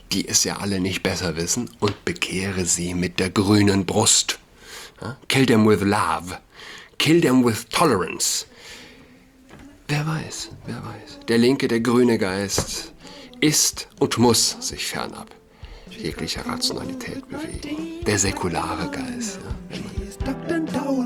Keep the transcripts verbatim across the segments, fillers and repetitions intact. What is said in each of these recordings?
die es ja alle nicht besser wissen, und bekehre sie mit der grünen Brust. Ja? Kill them with love. Kill them with tolerance. Wer weiß, wer weiß. Der linke, der grüne Geist ist und muss sich fernab jeglicher Rationalität bewegen. Der säkulare Geist. Ja, wenn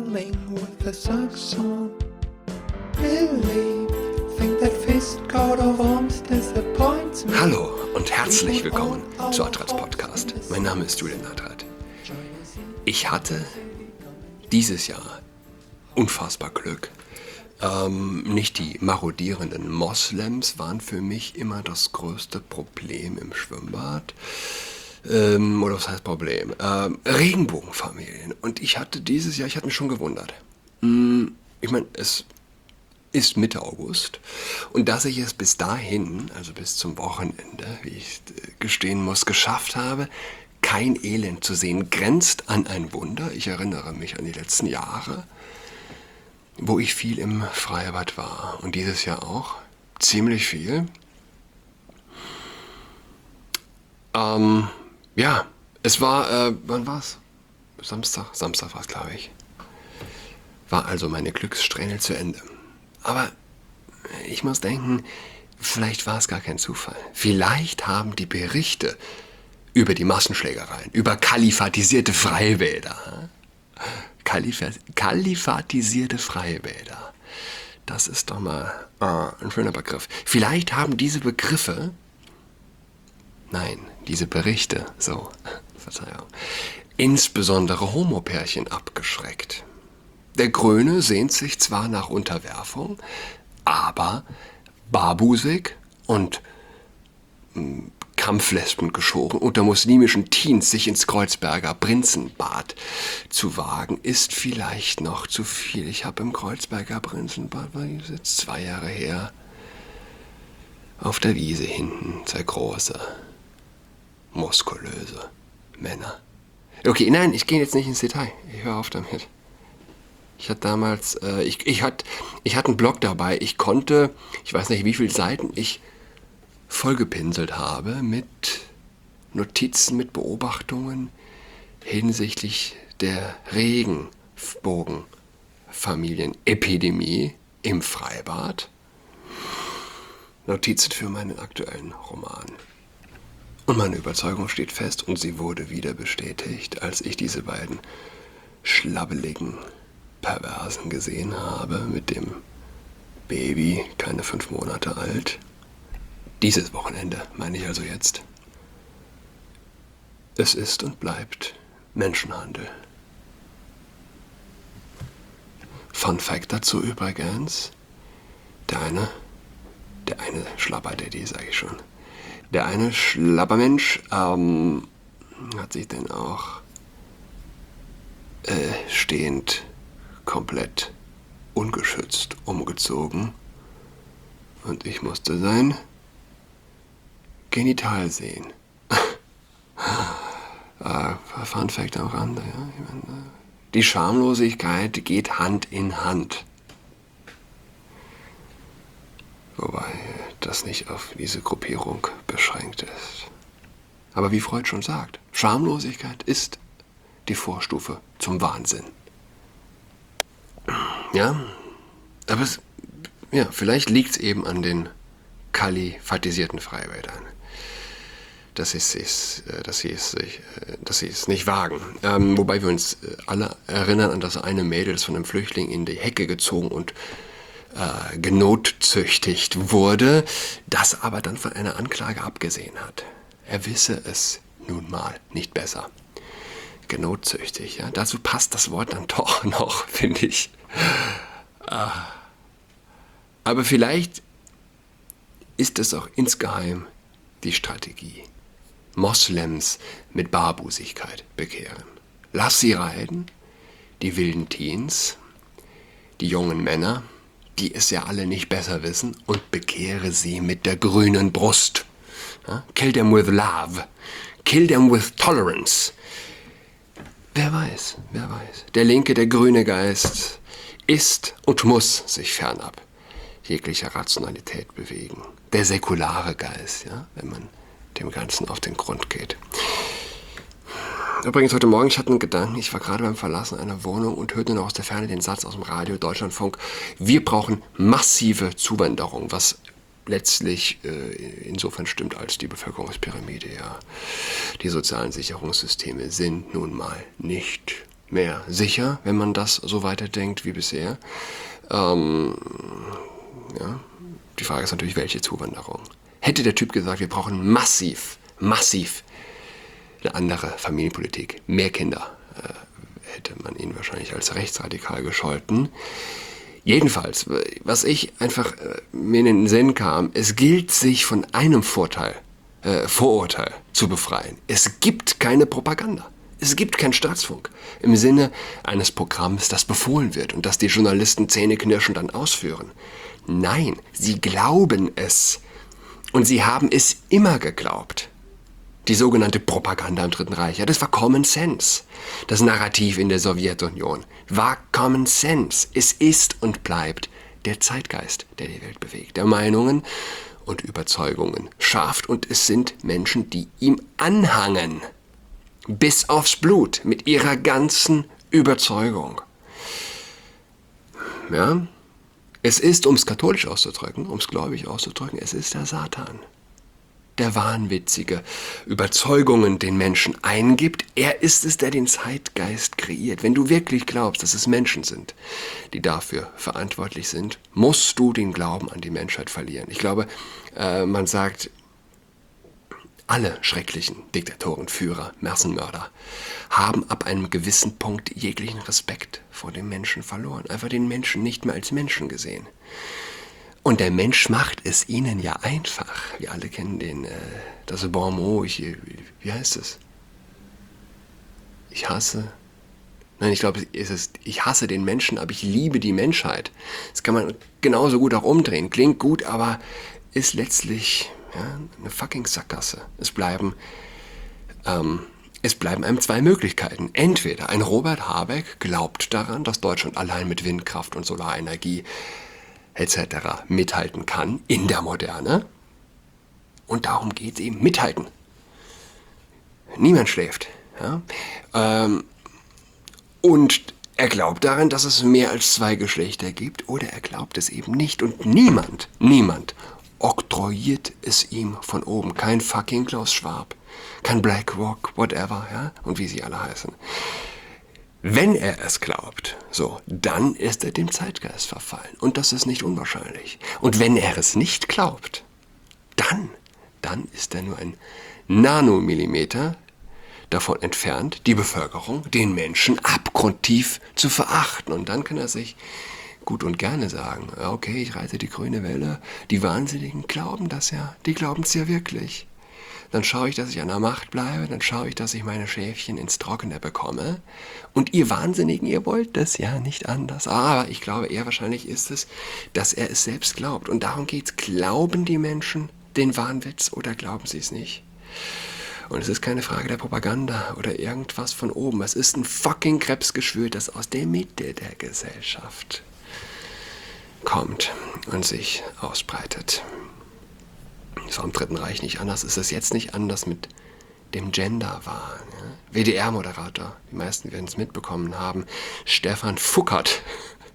man Hallo und herzlich willkommen zu Adrats Podcast. Mein Name ist Julian Adrat. Ich hatte dieses Jahr unfassbar Glück. Ähm, nicht die marodierenden Moslems waren für mich immer das größte Problem im Schwimmbad. Ähm, oder was heißt Problem? Ähm, Regenbogenfamilien. Und ich hatte dieses Jahr, ich hatte mich schon gewundert. Hm, ich meine, es ist Mitte August. Und dass ich es bis dahin, also bis zum Wochenende, wie ich gestehen muss, geschafft habe, kein Elend zu sehen, grenzt an ein Wunder. Ich erinnere mich an die letzten Jahre, wo ich viel im Freibad war. Und dieses Jahr auch. Ziemlich viel. Ähm, ja, es war, äh, wann war's? Samstag? Samstag war es, glaube ich. War also meine Glückssträhne zu Ende. Aber ich muss denken, vielleicht war es gar kein Zufall. Vielleicht haben die Berichte über die Massenschlägereien, über kalifatisierte Freibäder, Kalif- kalifatisierte Freibäder, das ist doch mal äh, ein schöner Begriff. Vielleicht haben diese Begriffe, nein, diese Berichte, so, Verzeihung, insbesondere Homopärchen abgeschreckt. Der Grüne sehnt sich zwar nach Unterwerfung, aber barbusig und mh, Kampflesben geschoren, unter muslimischen Teens sich ins Kreuzberger Prinzenbad zu wagen, ist vielleicht noch zu viel. Ich habe im Kreuzberger Prinzenbad, war jetzt zwei Jahre her, auf der Wiese hinten zwei große, muskulöse Männer. Okay, nein, ich gehe jetzt nicht ins Detail. Ich höre auf damit. Ich hatte damals, äh, ich, ich hatte ich hatte einen Blog dabei. Ich konnte, ich weiß nicht, wie viele Seiten ich vollgepinselt habe mit Notizen, mit Beobachtungen hinsichtlich der Regenbogenfamilienepidemie im Freibad. Notizen für meinen aktuellen Roman. Und meine Überzeugung steht fest und sie wurde wieder bestätigt, als ich diese beiden schlabbeligen Perversen gesehen habe mit dem Baby, keine fünf Monate alt. Dieses Wochenende, meine ich also jetzt. Es ist und bleibt Menschenhandel. Fun Fact dazu übrigens, der eine, der eine Schlabberdaddy, sage ich schon, der eine Schlabbermensch ähm, hat sich denn auch äh, stehend komplett ungeschützt umgezogen und ich musste sein Genital sehen. äh, Fun Fact am Rande. Ja? Ich meine, die Schamlosigkeit geht Hand in Hand. Wobei das nicht auf diese Gruppierung beschränkt ist. Aber wie Freud schon sagt, Schamlosigkeit ist die Vorstufe zum Wahnsinn. Ja, aber es, ja, vielleicht liegt es eben an den kalifatisierten Freibädern, dass sie es, dass sie es, dass sie es nicht wagen. Ähm, wobei wir uns alle erinnern an das eine Mädel, das von einem Flüchtling in die Hecke gezogen und äh, genotzüchtigt wurde, das aber dann von einer Anklage abgesehen hat. Er wisse es nun mal nicht besser. Genotzüchtig, ja. Dazu passt das Wort dann doch noch, finde ich. Aber vielleicht ist es auch insgeheim die Strategie. Moslems mit Barbusigkeit bekehren. Lass sie reiten, die wilden Teens, die jungen Männer, die es ja alle nicht besser wissen, und bekehre sie mit der grünen Brust. Ja? Kill them with love. Kill them with tolerance. Wer weiß, wer weiß. Der linke, der grüne Geist ist und muss sich fernab jeglicher Rationalität bewegen. Der säkulare Geist, ja, wenn man dem Ganzen auf den Grund geht. Übrigens, heute Morgen, ich hatte einen Gedanken, ich war gerade beim Verlassen einer Wohnung und hörte noch aus der Ferne den Satz aus dem Radio Deutschlandfunk: Wir brauchen massive Zuwanderung, was letztlich äh, insofern stimmt, als die Bevölkerungspyramide, ja. Die sozialen Sicherungssysteme sind nun mal nicht mehr sicher, wenn man das so weiterdenkt wie bisher. Ähm, ja. Die Frage ist natürlich, welche Zuwanderung? Hätte der Typ gesagt, wir brauchen massiv, massiv eine andere Familienpolitik, mehr Kinder, äh, hätte man ihn wahrscheinlich als rechtsradikal gescholten. Jedenfalls, was ich einfach äh, mir in den Sinn kam, es gilt, sich von einem Vorteil, äh, Vorurteil zu befreien. Es gibt keine Propaganda. Es gibt keinen Staatsfunk im Sinne eines Programms, das befohlen wird und das die Journalisten zähneknirschend dann ausführen. Nein, sie glauben es. Und sie haben es immer geglaubt. Die sogenannte Propaganda im Dritten Reich, ja, das war Common Sense. Das Narrativ in der Sowjetunion war Common Sense. Es ist und bleibt der Zeitgeist, der die Welt bewegt, der Meinungen und Überzeugungen schafft. Und es sind Menschen, die ihm anhangen. Bis aufs Blut, mit ihrer ganzen Überzeugung. Ja, es ist, um es katholisch auszudrücken, um es gläubig auszudrücken, es ist der Satan, der wahnwitzige Überzeugungen den Menschen eingibt. Er ist es, der den Zeitgeist kreiert. Wenn du wirklich glaubst, dass es Menschen sind, die dafür verantwortlich sind, musst du den Glauben an die Menschheit verlieren. Ich glaube, äh, man sagt, alle schrecklichen Diktatoren, Führer, Massenmörder haben ab einem gewissen Punkt jeglichen Respekt vor dem Menschen verloren. Einfach den Menschen nicht mehr als Menschen gesehen. Und der Mensch macht es ihnen ja einfach. Wir alle kennen den, äh, das Bon mot, ich, wie heißt es? Ich hasse, nein, ich glaube, es ist, ich hasse den Menschen, aber ich liebe die Menschheit. Das kann man genauso gut auch umdrehen. Klingt gut, aber ist letztlich ja, eine fucking Sackgasse. Es bleiben, ähm, es bleiben einem zwei Möglichkeiten. Entweder ein Robert Habeck glaubt daran, dass Deutschland allein mit Windkraft und Solarenergie et cetera mithalten kann in der Moderne. Und darum geht es eben, mithalten. Niemand schläft. Ja? Ähm, und er glaubt daran, dass es mehr als zwei Geschlechter gibt, oder er glaubt es eben nicht. Und niemand, niemand oktroyiert es ihm von oben. Kein fucking Klaus Schwab, kein BlackRock, whatever, ja, und wie sie alle heißen. Wenn er es glaubt, so, dann ist er dem Zeitgeist verfallen. Und das ist nicht unwahrscheinlich. Und wenn er es nicht glaubt, dann, dann ist er nur ein Nanomillimeter davon entfernt, die Bevölkerung, den Menschen abgrundtief zu verachten. Und dann kann er sich gut und gerne sagen, okay, ich reite die grüne Welle, die Wahnsinnigen glauben das ja, die glauben es ja wirklich. Dann schaue ich, dass ich an der Macht bleibe, dann schaue ich, dass ich meine Schäfchen ins Trockene bekomme. Und ihr Wahnsinnigen, ihr wollt das ja nicht anders. Aber ich glaube, eher wahrscheinlich ist es, dass er es selbst glaubt. Und darum geht's. Glauben die Menschen den Wahnwitz oder glauben sie es nicht? Und es ist keine Frage der Propaganda oder irgendwas von oben. Es ist ein fucking Krebsgeschwür, das aus der Mitte der Gesellschaft kommt und sich ausbreitet. Das war im Dritten Reich nicht anders. Ist es jetzt nicht anders mit dem Genderwahn? Ja? W D R-Moderator, die meisten werden es mitbekommen haben, Stefan Fuckert.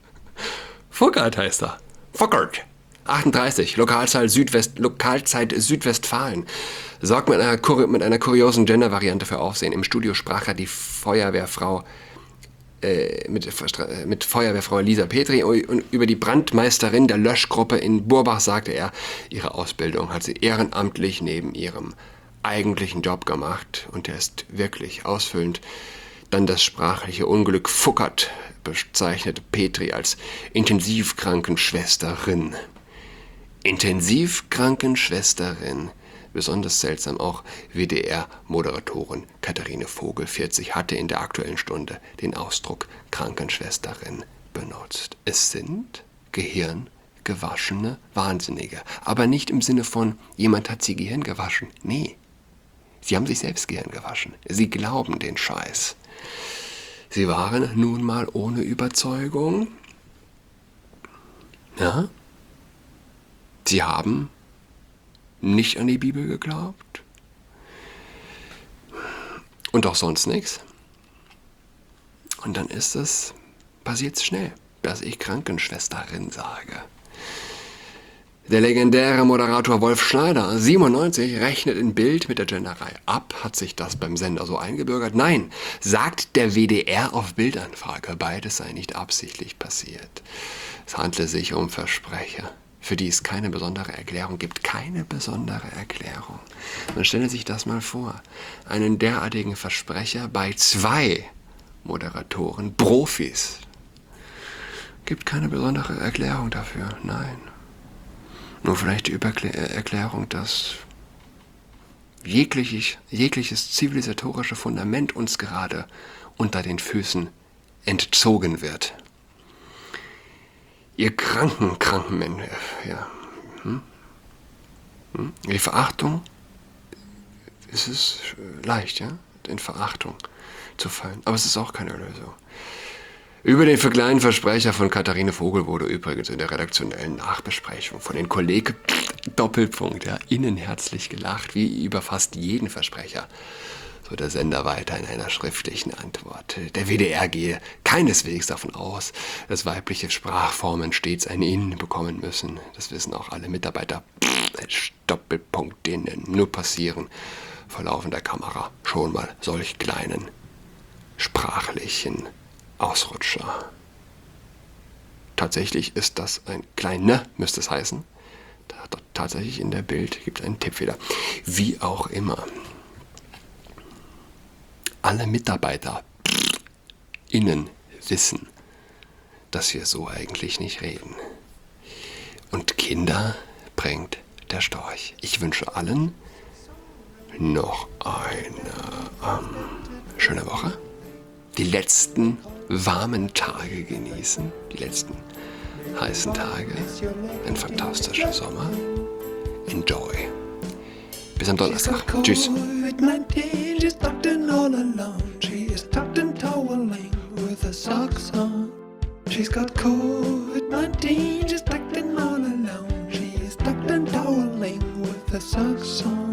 Fuckert heißt er. Fuckert. achtunddreißig, Lokalzeit, Südwest, Lokalzeit Südwestfalen. Sorgt mit einer, mit einer kuriosen Gender-Variante für Aufsehen. Im Studio sprach er die Feuerwehrfrau äh, mit, mit Feuerwehrfrau Lisa Petri und über die Brandmeisterin der Löschgruppe in Burbach sagte er, ihre Ausbildung hat sie ehrenamtlich neben ihrem eigentlichen Job gemacht und der ist wirklich ausfüllend. Dann das sprachliche Unglück. Fuckert bezeichnete Petri als Intensivkrankenschwesterin. Intensivkrankenschwesterin. Besonders seltsam auch W D R-Moderatorin Katharine Vogel, vierzig, hatte in der Aktuellen Stunde den Ausdruck Krankenschwesterin benutzt. Es sind gehirngewaschene Wahnsinnige. Aber nicht im Sinne von, jemand hat sie Gehirn gewaschen. Nee, sie haben sich selbst Gehirn gewaschen. Sie glauben den Scheiß. Sie waren nun mal ohne Überzeugung. Ja? Sie haben nicht an die Bibel geglaubt. und auch sonst nichts. Und dann ist es, passiert schnell, dass ich Krankenschwesterin sage. Der legendäre Moderator Wolf Schneider, siebenundneunzig, rechnet in Bild mit der Genderei ab. Hat sich das beim Sender so eingebürgert? Nein, sagt der W D R auf Bildanfrage. Beides sei nicht absichtlich passiert. Es handle sich um Versprecher, für die es keine besondere Erklärung gibt. Keine besondere Erklärung. Man stelle sich das mal vor. Einen derartigen Versprecher bei zwei Moderatoren, Profis. Gibt keine besondere Erklärung dafür. Nein. Nur vielleicht die Überklä- Erklärung, dass jegliches, jegliches zivilisatorische Fundament uns gerade unter den Füßen entzogen wird. Ihr kranken, kranken Menschen, ja. Hm? Hm? Die Verachtung, es ist leicht, ja, in Verachtung zu fallen. Aber es ist auch keine Lösung. Über den kleinen Versprecher von Katharine Vogel wurde übrigens in der redaktionellen Nachbesprechung von den Kollegen Doppelpunkt, ja, innen herzlich gelacht, wie über fast jeden Versprecher. So der Sender weiter in einer schriftlichen Antwort. Der W D R gehe keineswegs davon aus, dass weibliche Sprachformen stets ein In bekommen müssen. Das wissen auch alle Mitarbeiter. Doppelpunkt, denen nur passieren vor laufender Kamera schon mal solch kleinen sprachlichen Ausrutscher. Tatsächlich ist das ein kleiner, müsste es heißen. Da, tatsächlich in der Bild gibt es einen Tippfehler. Wie auch immer. Alle Mitarbeiter innen wissen, dass wir so eigentlich nicht reden. Und Kinder bringt der Storch. Ich wünsche allen noch eine ähm, schöne Woche. Die letzten warmen Tage genießen, die letzten heißen Tage, ein fantastischer Sommer. Enjoy. Bis am Donnerstag. Tschüss. She's tucked in all alone. She is tucked in toweling with her socks on. She's got COVID nineteen. She's tucked in all alone. She is tucked in toweling with her socks on.